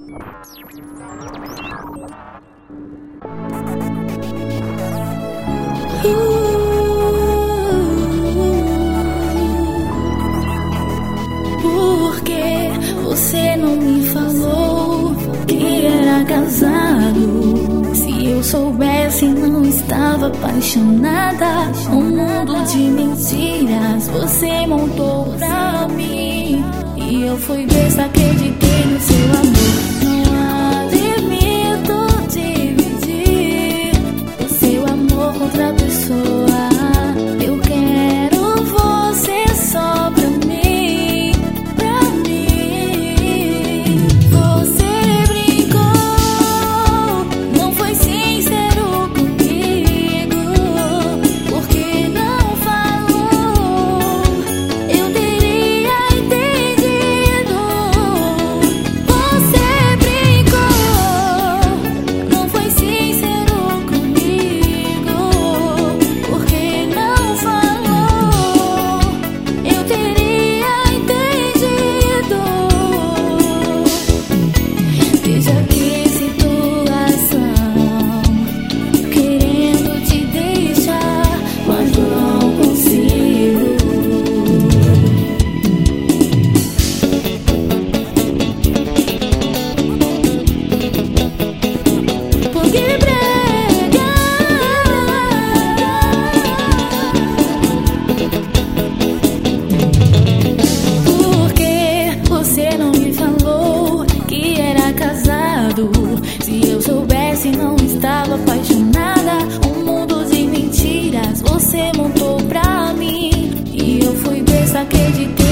Por que você não me falou que era casado? Se eu soubesse, não estava apaixonada. Um mundo de mentiras você montou pra mim, e eu fui besta, acreditei no seu amor. Não admito dividir o seu amor com outra pessoa. Eu quero você só pra mim, pra mim. Você brincou, não foi sincero comigo. Por que não falou? Eu teria entendido. Você brincou, não foi sincero comigo. Por que não falou? Eu teria entendido. Veja que situação, querendo te deixar, mas não consigo. Porque brega, porque você não me falou que era casado? Se eu soubesse, não estava apaixonada. Um mundo de mentiras você montou pra mim, e eu fui besta, acreditei